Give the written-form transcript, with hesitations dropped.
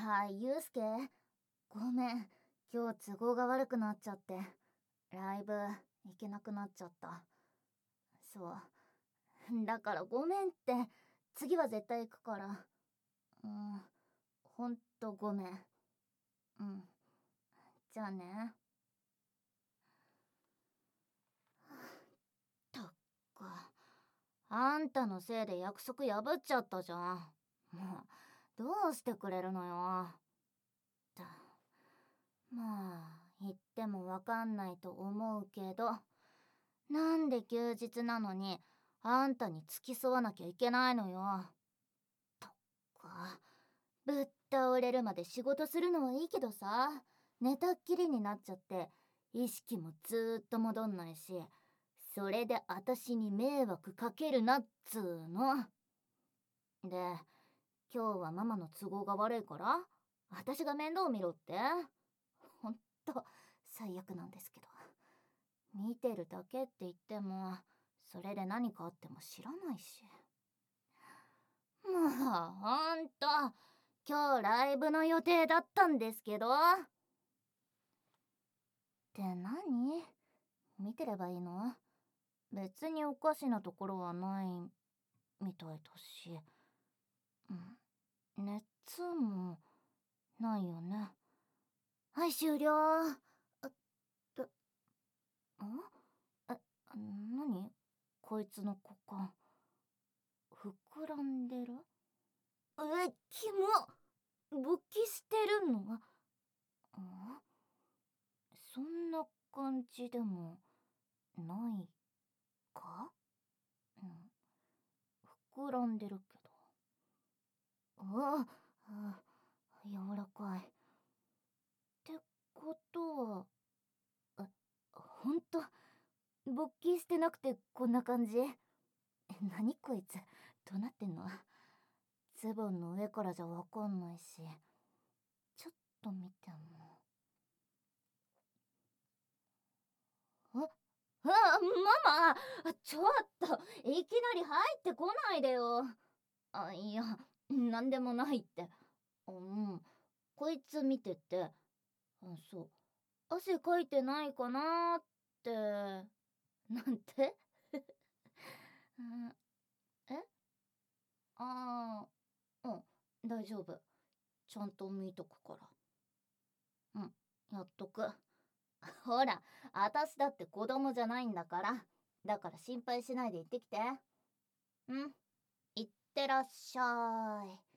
ゆうすけ、ごめん。今日都合が悪くなっちゃって、ライブ行けなくなっちゃった。そう。だからごめんって。次は絶対行くから。ほんとごめん。うん。じゃあね。たっか。あんたのせいで約束破っちゃったじゃん。もう、どうしてくれるのよ。まあ、言ってもわかんないと思うけど、なんで休日なのに、あんたに付き添わなきゃいけないのよ。とっか、ぶっ倒れるまで仕事するのはいいけどさ、寝たっきりになっちゃって、意識もずーっと戻んないし、それで私に迷惑かけるなっつーの。で、今日はママの都合が悪いから、私が面倒見ろって。ほんと、最悪なんですけど。見てるだけって言っても、それで何かあっても知らないし。もう、ほんと、今日ライブの予定だったんですけど。って何？見てればいいの？別におかしなところはないみたいだし。熱もないよね。はい、終了。何こいつの股間。膨らんでる？キモ！勃起してるの？そんな感じでもないか？膨らんでるけど。柔らかい。ってことは、ほんと、勃起してなくてこんな感じ？何こいつ、どうなってんの？ズボンの上からじゃわかんないし。ちょっと見ても。ママ！ちょっと、いきなり入ってこないでよ。いや、なんでもないって。こいつ見てて、そう、汗かいてないかなーって、なんてえ大丈夫。ちゃんと見とくから。やっとく。ほら、あたしだって子供じゃないんだから。だから心配しないで行ってきて。いってらっしゃい。